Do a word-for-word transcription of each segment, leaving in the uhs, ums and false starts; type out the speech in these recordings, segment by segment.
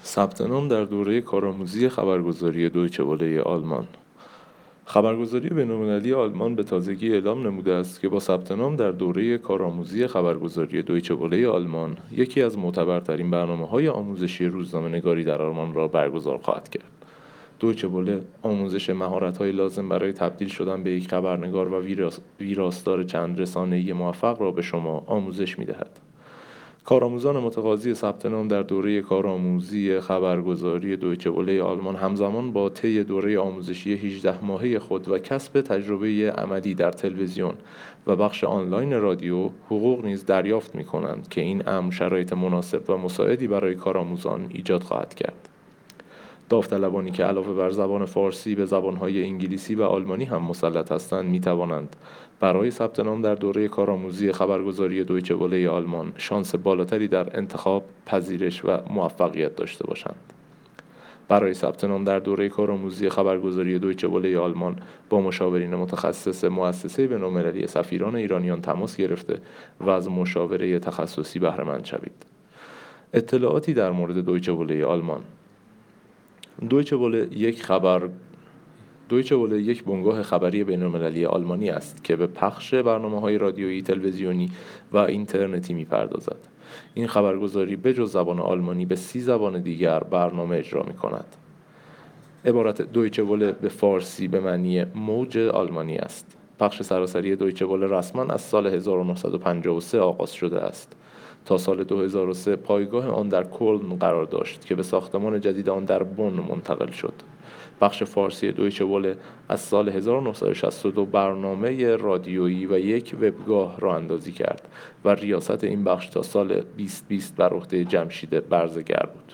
ثبت نام در دوره کارآموزی خبرگزاری دویچه ونه آلمان. خبرگزاری بین‌المللی آلمان به تازگی اعلام نموده است که با ثبت نام در دوره کارآموزی خبرگزاری دویچه ونه آلمان، یکی از معتبرترین برنامه‌های آموزشی روزنامه‌نگاری در آلمان را برگزار خواهد کرد. دویچه ونه آموزش مهارت‌های لازم برای تبدیل شدن به یک خبرنگار و ویراس- ویراستار چند رسانه‌ای موفق را به شما آموزش می‌دهد. کارآموزان متقاضی ثبت نام در دوره کارآموزی خبرگزاری دویچه ونه آلمان همزمان با طی دوره آموزشی هجده ماهه خود و کسب تجربه عملی در تلویزیون و بخش آنلاین رادیو، حقوق نیز دریافت می‌کنند که این امر شرایط مناسب و مساعدی برای کارآموزان ایجاد خواهد کرد. داوطلبانی که علاوه بر زبان فارسی به زبان‌های انگلیسی و آلمانی هم مسلط هستند می‌توانند برای ثبت نام در دوره کارآموزی خبرگزاری دویچه ونه آلمان شانس بالاتری در انتخاب، پذیرش و موفقیت داشته باشند. برای ثبت نام در دوره کارآموزی خبرگزاری دویچه ونه آلمان با مشاورین متخصص مؤسسه بین‌المللی سفیران ایرانیان تماس گرفته و از مشاوره تخصصی بهره مند شوید. اطلاعاتی در مورد دویچه ونه آلمان. دویچه ونه یک خبر دویچه ونه یک بنگاه خبری بین‌المللی آلمانی است که به پخش برنامه‌های رادیویی، تلویزیونی و اینترنتی می‌پردازد. این خبرگزاری بجز زبان آلمانی به سی زبان دیگر برنامه اجرا می‌کند. عبارت دویچه ونه به فارسی به معنی موج آلمانی است. پخش سراسری دویچه ونه رسما از سال هزار و نهصد و پنجاه و سه آغاز شده است. تا سال دو هزار و سه پایگاه آن در کلن قرار داشت که به ساختمان جدید آن در بن منتقل شد. بخش فارسی دویچه ونه از سال هزار و نهصد و شصت و دو برنامه رادیویی و یک وبگاه راه اندازی کرد و ریاست این بخش تا سال بیست بیست بر عهده جمشید برزگر بود.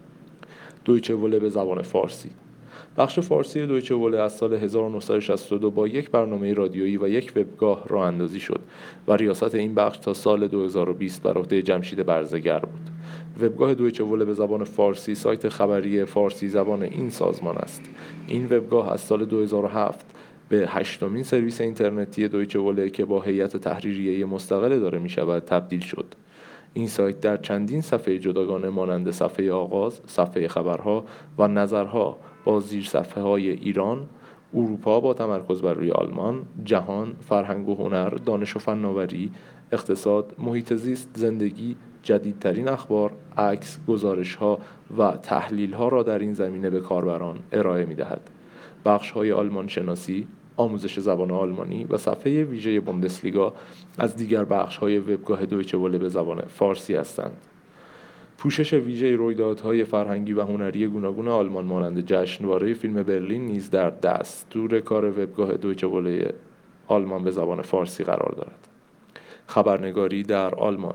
دویچه ونه به زبان فارسی. بخش فارسی دویچه ونه از سال هزار و نهصد و شصت و دو با یک برنامه رادیویی و یک وبگاه راه اندازی شد و ریاست این بخش تا سال دو هزار و بیست بر عهده جمشید برزگر بود. وبگاه دویچه ونه به زبان فارسی سایت خبری فارسی زبان این سازمان است. این وبگاه از سال دو هزار و هفت به هشتمین سرویس اینترنتی دویچه ونه که با هیئت تحریریه مستقل اداره می شود تبدیل شد. این سایت در چندین صفحه جداگانه مانند صفحه آغاز، صفحه خبرها و نظرها با زیر صفحه های ایران، اروپا با تمرکز بر روی آلمان، جهان، فرهنگ و هنر، دانش و فناوری، اقتصاد، محیط زیست، زندگی، جدیدترین اخبار، عکس، گزارش‌ها و تحلیل‌ها را در این زمینه به کاربران ارائه می‌دهد. بخش‌های آلمان شناسی، آموزش زبان آلمانی و صفحه ویژه بوندسلیگا از دیگر بخش‌های وبگاه دویچه ونه به زبان فارسی هستند. پوشش ویژه رویدادهای فرهنگی و هنری گوناگون آلمان مانند جشنواره فیلم برلین نیز در دستور کار وبگاه دویچه ونه آلمان به زبان فارسی قرار دارد. خبرنگاری در آلمان.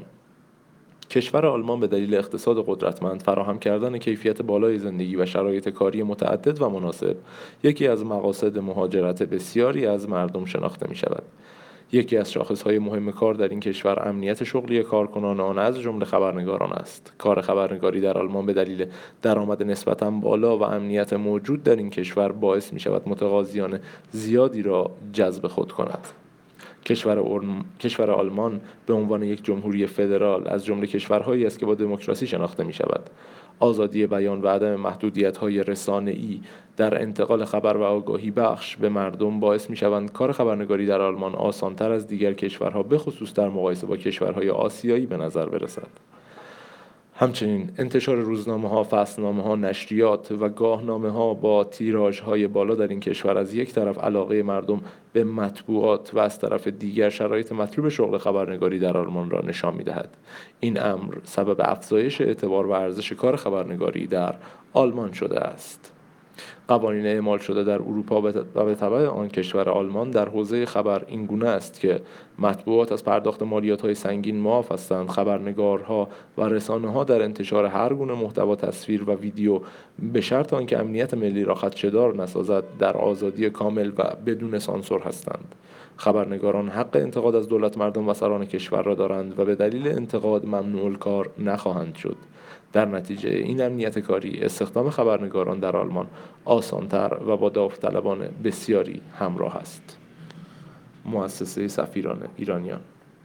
کشور آلمان به دلیل اقتصاد قدرتمند، فراهم کردن کیفیت بالای زندگی و شرایط کاری متعدد و مناسب، یکی از مقاصد مهاجرت بسیاری از مردم شناخته می شود. یکی از شاخصهای مهم کار در این کشور امنیت شغلی کارکنان آن از جمله خبرنگاران است. کار خبرنگاری در آلمان به دلیل درآمد نسبتاً بالا و امنیت موجود در این کشور باعث می شود متقاضیان زیادی را جذب خود کند. کشور, ارم... کشور آلمان به عنوان یک جمهوری فدرال از جمله کشورهایی است که با دموکراسی شناخته می شود. آزادی بیان و عدم محدودیت‌های رسانه‌ای در انتقال خبر و آگاهی بخش به مردم باعث می‌شوند کار خبرنگاری در آلمان آسان‌تر از دیگر کشورها به خصوص در مقایسه با کشورهای آسیایی به نظر برسد. همچنین انتشار روزنامه‌ها، فصلنامه‌ها، نشریات و گاهنامه‌ها با تیراژهای بالا در این کشور از یک طرف علاقه مردم به مطبوعات و از طرف دیگر شرایط مطلوب شغل خبرنگاری در آلمان را نشان می‌دهد. این امر سبب افزایش اعتبار و ارزش کار خبرنگاری در آلمان شده است. قوانین اعمال شده در اروپا و به تبع آن کشور آلمان در حوزه خبر این گونه است که مطبوعات از پرداخت مالیات‌های سنگین معاف هستند. خبرنگارها و رسانه‌ها در انتشار هر گونه محتوا، تصویر و ویدیو به شرط آنکه امنیت ملی را خدشه‌دار نسازد در آزادی کامل و بدون سانسور هستند. خبرنگاران حق انتقاد از دولت، مردم و سران کشور را دارند و به دلیل انتقاد ممنوع الکار نخواهند شد. در نتیجه این امنیت کاری، استخدام خبرنگاران در آلمان آسان‌تر و با داوطلبان بسیاری همراه است. مؤسسه سفیران ایرانیان.